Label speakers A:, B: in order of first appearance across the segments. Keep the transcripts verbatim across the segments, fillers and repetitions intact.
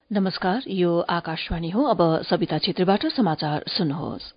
A: नमस्कार, यो आकाशवाणी हो। अब सविता छेत्रीबाट समाचार सुन्नुहोस्।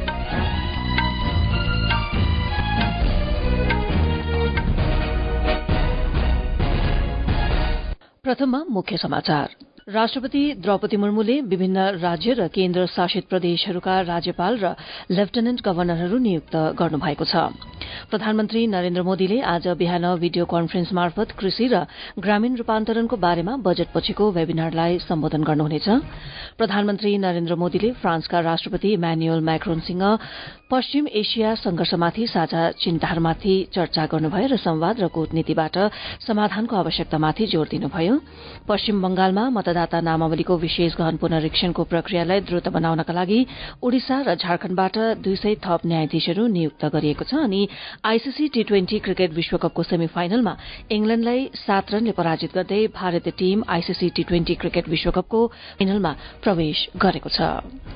A: प्रथममा मुख्य समाचार। राष्ट्रपति द्रौपदी मुर्मुले विभिन्न राज्य र केन्द्र शासित प्रदेशहरूका राज्यपाल र लेफ्टिनेन्ट गवर्नरहरू नियुक्त गर्नुभएको छ। प्रधानमन्त्री नरेन्द्र मोदीले आज बिहान भिडियो कन्फरेन्स मार्फत कृषि र ग्रामीण रूपान्तरणको बारेमा बजेटपछिको वेबिनारलाई सम्बोधन गर्नुहुनेछ। प्रधानमन्त्री नरेन्द्र मोदीले फ्रान्सका राष्ट्रपति इम्यानुएल मैक्रोनसँग पश्चिम एशिया संघर्षमाथि साझा चिन्ताहरूमाथि चर्चा गर्नुभयो र संवाद र कूटनीतिबाट समाधानको आवश्यकतामाथि जोड़ दिनुभयो। पश्चिम बंगालमा मतदाता नामावलीको विशेष गहन पुनरीक्षणको प्रक्रियालाई द्रुत बनाउनका लागि ओडिसा र झारखण्डबाट दुई सय थप न्यायाधीशहरू नियुक्त गरिएको छ अनि आईसीसी टी ट्वेन्टी क्रिकेट विश्वकपको सेमी फाइनलमा इंग्ल्याण्डलाई सात रनले पराजित गर्दै भारतीय team ICC T twenty cricket विश्वकपको फाइनलमा प्रवेश गरेको छ।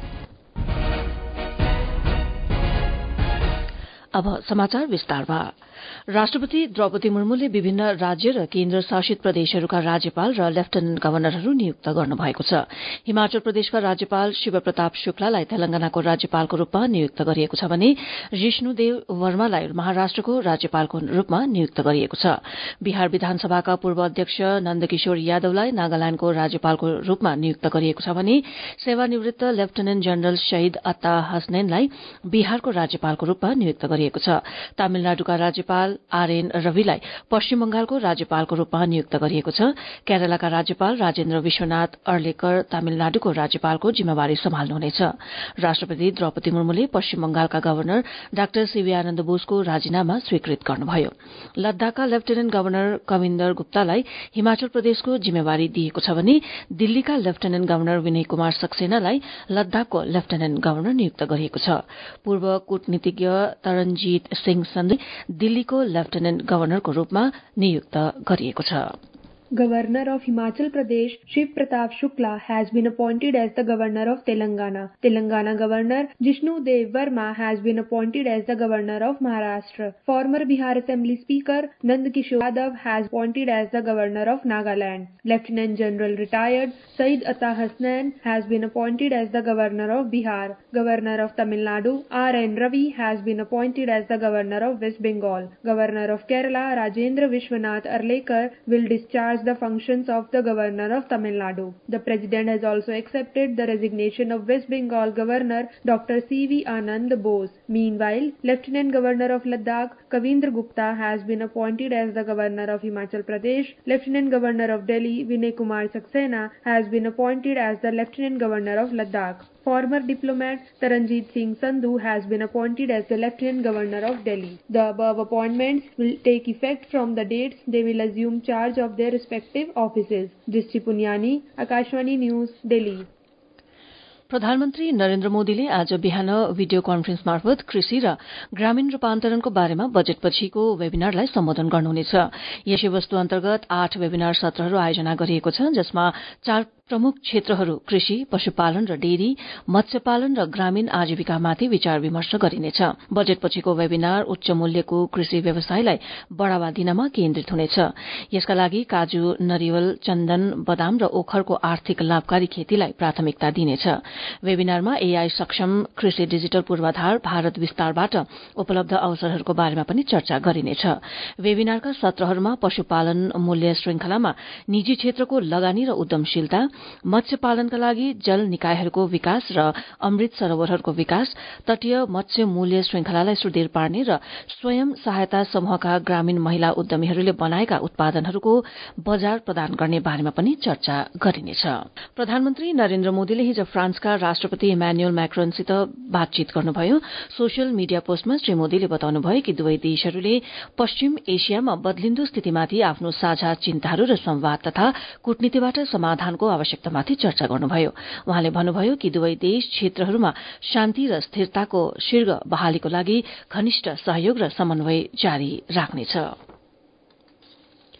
A: अब समाचार विस्तारमा। राष्ट्रपति द्रौपदी मुर्मुले विभिन्न राज्य र केन्द्र शासित प्रदेशहरूका राज्यपाल र लेफ्टिनेन्ट गवर्नरहरू नियुक्त गर्नुभएको छ। हिमाचल प्रदेशका राज्यपाल शिव प्रताप शुक्लालाई तेलंगानाको राज्यपालको रूपमा नियुक्त गरिएको छ भने जिष्णुदेव वर्मालाई महाराष्ट्रको राज्यपालको रूपमा नियुक्त गरिएको छ। बिहार विधानसभाका पूर्व अध्यक्ष नन्दकिशोर यादवलाई नागाल्याण्डको राज्यपालको रूपमा नियुक्त गरिएको छ भने सेवानिवृत्त लेफ्टिनेन्ट जनरल शहीद अत्ता हसनैनलाई बिहारको राज्यपालको रूपमा नियुक्त गरिएको छ। तमिलनाडुका राज्यपाल आरएन रविलाई पश्चिम बंगालको राज्यपालको रूपमा नियुक्त गरिएको छ। केरलाका राज्यपाल राजेन्द्र विश्वनाथ अर्लेकर तमिलनाडुको राज्यपालको जिम्मेवारी सम्हाल्नुहुनेछ। राष्ट्रपति द्रौपदी मुर्मुले पश्चिम बंगालका गवर्नर डाक्टर सीवी आनन्द बोसको राजीनामा स्वीकृत गर्नुभयो। लद्दाखका लेफ्टिनेन्ट गवर्नर कविन्दर गुप्तालाई हिमाचल प्रदेशको जिम्मेवारी दिएको छ भने दिल्लीका लेफ्टिनेन्ट गवर्नर विनय कुमार सक्सेनालाई लद्दाखको लेफ्टिनेन्ट गवर्नर नियुक्त गरिएको छ। पूर्व कूटनीतिज्ञ तरनजीत सिंह सन्धु दिल्लीको लेफ्टिनेन्ट गवर्नरको रूपमा नियुक्त गरिएको छ।
B: Governor of Himachal Pradesh Shiv Pratap Shukla has been appointed as the Governor of Telangana. Telangana Governor Jishnu Dev Verma has been appointed as the Governor of Maharashtra. Former Bihar Assembly Speaker Nand Kishore Yadav has appointed as the Governor of Nagaland. Lieutenant General retired Syed Atta Hasnain has been appointed as the Governor of Bihar. Governor of Tamil Nadu R N Ravi has been appointed as the Governor of West Bengal. Governor of Kerala Rajendra Vishwanath Arlekar will discharge the functions of the Governor of Tamil Nadu. The President has also accepted the resignation of West Bengal Governor Doctor C V Anand Bose. Meanwhile, Lieutenant Governor of Ladakh Kavindra Gupta has been appointed as the Governor of Himachal Pradesh. Lieutenant Governor of Delhi Vinay Kumar Saxena has been appointed as the Lieutenant Governor of Ladakh. Former diplomat Taranjit Singh Sandhu has been appointed as the Lieutenant Governor of Delhi. The above appointments will take effect from the dates they will assume charge of their respective offices. Drishti Punyani, Akashvani News, Delhi.
A: प्रधानमन्त्री नरेन्द्र मोदीले आज बिहान video conference मार्फत कृषि र ग्रामीण रूपान्तरणको बारेमा बजेटपछिको वेबिनारलाई सम्बोधन गर्नुहुनेछ। यसै वस्तु अन्तर्गत आठ वेबिनार सत्रहरू आयोजना गरिएको छ, जसमा चार प्रमुख क्षेत्रहरू कृषि, पशुपालन र डेरी, मत्स्यपालन र ग्रामीण आजीविकामाथि विचार विमर्श गरिनेछ। बजेटपछिको वेबिनार उच्च मूल्यको कृषि व्यवसायलाई बढ़ावा दिनमा केन्द्रित हुनेछ। यसका लागि काजू, नरिवल, चन्दन, बदाम र ओखरको आर्थिक लाभकारी खेतीलाई प्राथमिकता दिनेछ। वेबिनारमा एआई सक्षम कृषि डिजिटल पूर्वाधार भारत विस्तारबाट उपलब्ध अवसरहरूको बारेमा पनि चर्चा गरिनेछ। वेबिनारका सत्रहरूमा पशुपालन मूल्य श्रृंखलामा निजी क्षेत्रको लगानी र उद्यमशीलता, मत्स्यपालनका लागि जल निकायहरूको विकास र अमृत सरोवरहरूको विकास, तटीय मत्स्य मूल्य श्रृंखलालाई सुदृढ़ पार्ने र स्वयं सहायता समूहका ग्रामीण महिला उद्यमीहरूले बनाएका उत्पादनहरूको बजार प्रदान गर्ने बारेमा पनि चर्चा गरिनेछ। प्रधानमन्त्री नरेन्द्र मोदीले हिज फ्रान्सका राष्ट्रपति इम्यानुएल मैक्रोनसित बातचीत गर्नुभयो। सोशल मीडिया पोस्टमा श्री मोदीले बताउनुभयो कि दुवै देशहरूले पश्चिम एशियामा बदलिन्दो स्थितिमाथि आफ्नो साझा चिन्ताहरू र संवाद तथा कूटनीतिबाट समाधानको आवश्यकतामाथि चर्चा गर्नुभयो। उहाँले भन्नुभयो कि दुवै देश क्षेत्रहरूमा शान्ति र स्थिरताको शीघ्र बहालीको लागि घनिष्ठ सहयोग र समन्वय जारी राख्नेछ।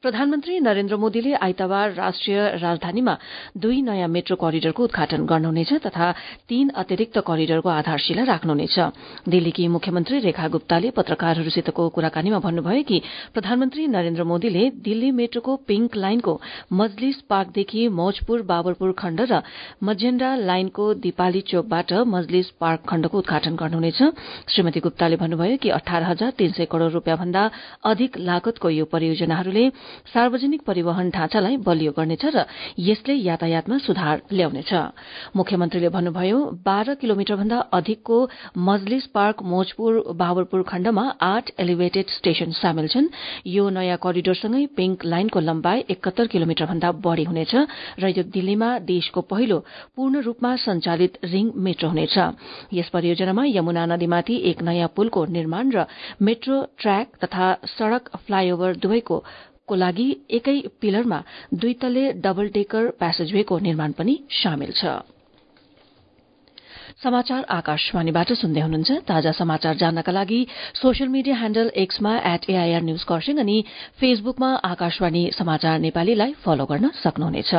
A: प्रधानमन्त्री नरेन्द्र मोदीले आइतबार राष्ट्रिय राजधानीमा दुई नयाँ मेट्रो करिडरको उद्घाटन गर्नुहुनेछ तथा तीन अतिरिक्त करिडरको आधारशिला राख्नुहुनेछ। दिल्लीकी मुख्यमन्त्री रेखा गुप्ताले पत्रकारहरूसितको कुराकानीमा भन्नुभयो कि प्रधानमन्त्री नरेन्द्र मोदीले दिल्ली मेट्रोको पिंक लाइनको मजलिस पार्कदेखि मौजपुर बाबरपुर खण्ड र मजेन्डा लाइनको दीपाली चोकबाट मजलिस पार्क खण्डको उद्घाटन गर्नुहुनेछ। श्रीमती गुप्ताले भन्नुभयो कि अठार हजार तीन सय करोड़ रूपियाँ भन्दा अधिक लागतको यो परियोजनाहरूले सार्वजनिक परिवहन ढाँचालाई बलियो गर्नेछ र यसले यातायातमा सुधार ल्याउनेछ। मुख्यमन्त्रीले भन्नुभयो बाह्र किलोमिटर भन्दा अधिकको मजलिस पार्क मौजपुर बाबरपुर खण्डमा आठ एलिभेटेड स्टेशन सामेल छन्। यो नयाँ करिडोरसँगै पिंक लाइनको लम्बाई एकहत्तर किलोमिटर भन्दा बढ़ी हुनेछ र यो दिल्लीमा देशको पहिलो पूर्ण रूपमा सञ्चालित रिङ मेट्रो हुनेछ। यस परियोजनामा यमुना नदीमाथि एक नयाँ पुलको निर्माण र मेट्रो ट्र्याक तथा सड़क फ्लाईओभर दुवैको को लागि एकै पिलरमा दुई तले डबल डेकर प्यासेजवेको निर्माण पनि शामेल छ। समाचार आकाशवाणीबाट सुन्दै हुनुहुन्छ। ताजा समाचार जान्नका लागि सोशल मीडिया ह्याण्डल एक्समा एट एआईआर न्यूज खरसाङ अनि फेसबुकमा आकाशवाणी समाचार नेपालीलाई फलो गर्न सक्नुहुनेछ।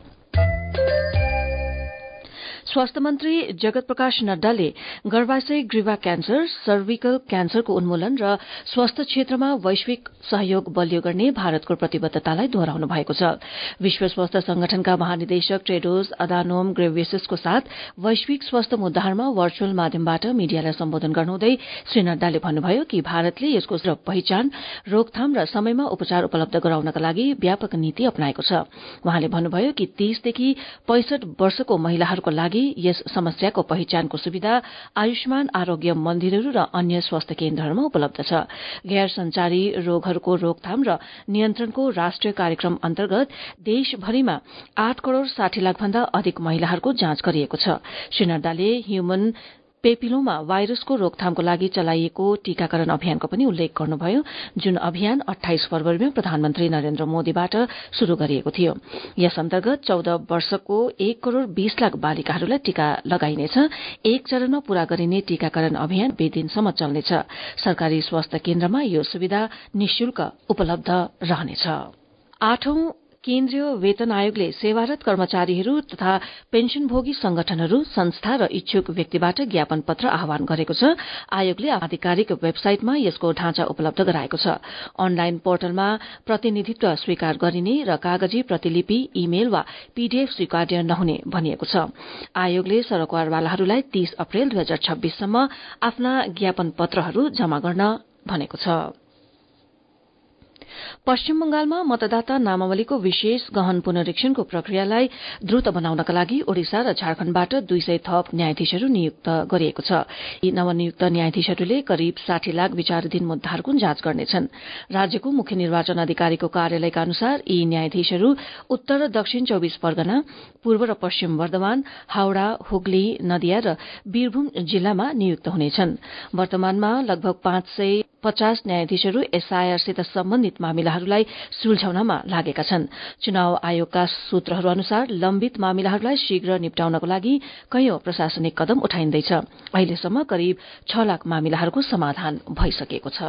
A: स्वास्थ्य मन्त्री जगत प्रकाश नड्डाले गर्भाशय ग्रीवा क्यान्सर, सर्भिकल क्यान्सरको उन्मूलन र स्वास्थ्य क्षेत्रमा वैश्विक सहयोग बलियो गर्ने भारतको प्रतिबद्धतालाई दोहोऱ्याउनु भएको छ। विश्व स्वास्थ्य संगठनका महानिदेशक टेड्रोस अधानोम घेब्रेयेससको साथ वैश्विक स्वास्थ्य मुद्दाहरूमा भर्चुअल माध्यमबाट मीडियालाई सम्बोधन गर्नुहुँदै श्री नड्डाले भन्नुभयो कि भारतले यसको पहिचान, रोकथाम र समयमा उपचार उपलब्ध गराउनका लागि व्यापक नीति अपनाएको छ। उहाँले भन्नुभयो कि तीसदेखि पैंसठ वर्षको महिलाहरूको लागि यस समस्याको पहिचानको सुविधा आयुष्मान आरोग्य मन्दिरहरू र अन्य स्वास्थ्य केन्द्रहरूमा उपलब्ध छ। गैर संचारी रोगहरूको रोकथाम र नियन्त्रणको राष्ट्रिय कार्यक्रम अन्तर्गत देशभरिमा आठ करोड़ साठी लाख भन्दा अधिक महिलाहरूको जाँच गरिएको छ। श्री नड्डाले ह्यूमन पेपिलोमा भाइरसको रोकथामको लागि चलाइएको टीकाकरण अभियानको पनि उल्लेख गर्नुभयो, जुन अभियान अठाइस फरवरीमा प्रधानमन्त्री नरेन्द्र मोदीबाट शुरू गरिएको थियो। यस अन्तर्गत चौध वर्षको एक करोड़ बीस लाख बालिकाहरूलाई टीका लगाइनेछ। एक चरणमा पूरा गरिने टीकाकरण अभियान बीस दिनसम्म चल्नेछ। सरकारी स्वास्थ्य केन्द्रमा यो सुविधा निशुल्क उपलब्ध रहनेछ। आठौं केन्द्रीय वेतन आयोगले सेवारत कर्मचारीहरू तथा पेन्सनभोगी संगठनहरू, संस्था र इच्छुक व्यक्तिबाट ज्ञापन पत्र आह्वान गरेको छ। आयोगले आधिकारिक वेबसाइटमा यसको ढाँचा उपलब्ध गराएको छ। अनलाइन पोर्टलमा प्रतिनिधित्व स्वीकार गरिने र कागजी प्रतिलिपि, इमेल वा पीडीएफ स्वीकार्य नहुने भनिएको छ। आयोगले सरकारवालाहरूलाई तीस अप्रेल दुई हजार छब्बीससम्म आफ्ना ज्ञापन पत्रहरू जमा गर्न भनेको छ। पश्चिम बंगालमा मतदाता नामावलीको विशेष गहन पुनरीक्षणको प्रक्रियालाई द्रुत बनाउनका लागि ओडिसा र झारखण्डबाट दुई सय थप न्यायाधीशहरू नियुक्त गरिएको छ। यी नवनियुक्त न्यायाधीशहरूले करिब साठी लाख विचाराधीन मुद्दाहरूको जाँच गर्नेछन्। राज्यको मुख्य निर्वाचन अधिकारीको कार्यालयका अनुसार यी न्यायाधीशहरू उत्तर र दक्षिण चौबिस परगना, पूर्व र पश्चिम वर्धमान, हावड़ा, हुगली, नदिया र वीरभूम जिल्लामा नियुक्त हुनेछन्। वर्तमानमा लगभग पाँच सय पचास न्यायाधीशहरू एसआईआरसित सम्बन्धित मामिलाहरूलाई सुल्झाउनमा लागेका छन्। चुनाव आयोगका सूत्रहरू अनुसार लम्बित मामिलाहरूलाई शीघ्र निप्टाउनको लागि कैयौं प्रशासनिक कदम उठाइन्दैछ। अहिलेसम्म करिब छ लाख मामिलाहरूको समाधान भइसकेको छ।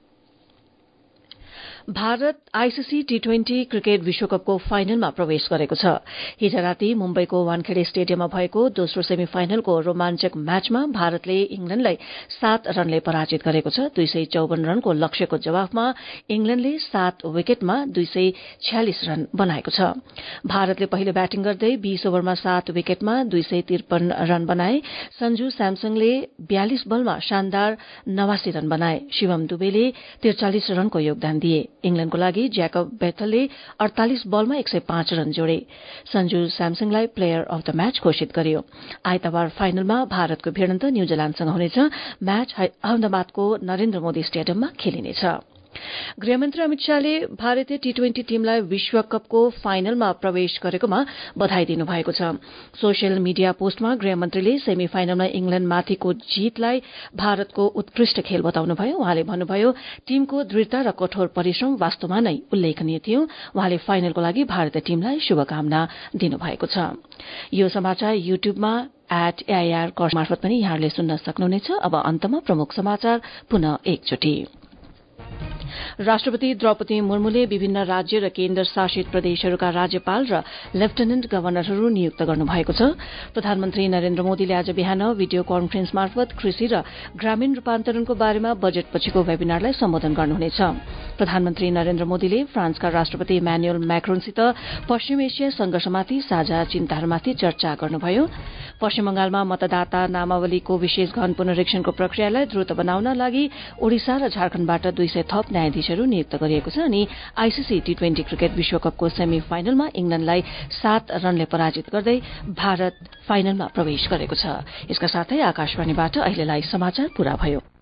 A: Bharat ICC T twenty cricket विश्वकपको फाइनलमा प्रवेश गरेको छ। हिज राति मुम्बईको वानखेड़े स्टेडियममा भएको दोस्रो सेमी फाइनलको रोमाञ्चक म्याचमा भारतले इंग्ल्याण्डलाई सात रनले पराजित गरेको छ। दुई सय चौवन रनको लक्ष्यको जवाफमा इंग्ल्याण्डले सात विकेटमा दुई सय छ्यालिस रन बनाएको छ। भारतले पहिलो ब्याटिङ गर्दै बीस ओभरमा सात विकेटमा दुई सय त्रिपन्न रन बनाए। सञ्जु स्यामसङले बयालिस बलमा शानदार नवासी रन बनाए। शिवम दुबेले त्रिचालिस रनको योगदान दिए। इंग्ल्याण्डको लागि ज्याकब बेथलले अड़तालिस बलमा एक सय पाँच रन जोडे। सञ्जु स्यामसङलाई प्लेयर अफ द म्याच घोषित गरियो। आइतबार फाइनलमा भारतको भिडन्त न्यूजील्याण्डसँग हुनेछ। म्याच अहमदाबादको नरेन्द्र मोदी स्टेडियममा खेलिनेछ। गृहमन्त्री अमित शाहले भारतीय टी ट्वेन्टी टीमलाई विश्वकपको फाइनलमा प्रवेश गरेकोमा बधाई दिनुभएको छ। सोसियल मीडिया पोस्टमा गृहमन्त्रीले सेमी फाइनलमा इंग्ल्याण्डमाथिको जीतलाई भारतको उत्कृष्ट खेल बताउनुभयो। उहाँले भन्नुभयो, टीमको दृढ़ता र कठोर परिश्रम वास्तवमा नै उल्लेखनीय थियो। उहाँले फाइनलको लागि भारतीय टीमलाई शुभकामना दिनुभएको छ। यो समाचार युट्युबमा एट एआईआर कर्स मार्फत पनि यहाँहरूले सुन्न सक्नुहुनेछ। अब अन्तमा प्रमुख समाचार पुनः एकचोटि। राष्ट्रपति द्रौपदी मुर्मुले विभिन्न राज्य र केन्द्र शासित प्रदेशहरूका राज्यपाल र लेफ्टिनेन्ट गवर्नरहरू नियुक्त गर्नुभएको छ। प्रधानमन्त्री नरेन्द्र मोदीले आज बिहान भिडियो कन्फरेन्स मार्फत कृषि र ग्रामीण रूपान्तरणको बारेमा बजेटपछिको वेबिनारलाई सम्बोधन गर्नुहुनेछ। प्रधानमन्त्री नरेन्द्र मोदीले फ्रान्सका राष्ट्रपति इम्यानुएल मैक्रोनसित पश्चिम एसिया संघर्षमाथि साझा चिन्ताहरूमाथि चर्चा गर्नुभयो। पश्चिम बंगालमा मतदाता नामावलीको विशेष गहन पुनरीक्षणको प्रक्रियालाई द्रुत बनाउन लागि ओडिसा र झारखण्डबाट दुई सय थप न्यायाधीशहरू नियुक्त गरिएको छ अनि आईसीसी टी ट्वेन्टी क्रिकेट विश्वकपको सेमी फाइनलमा इंग्ल्याण्डलाई सात रनले पराजित गर्दै भारत फाइनलमा प्रवेश गरेको छ। यसका साथै आकाशवाणीबाट अहिलेलाई समाचार पूरा भयो।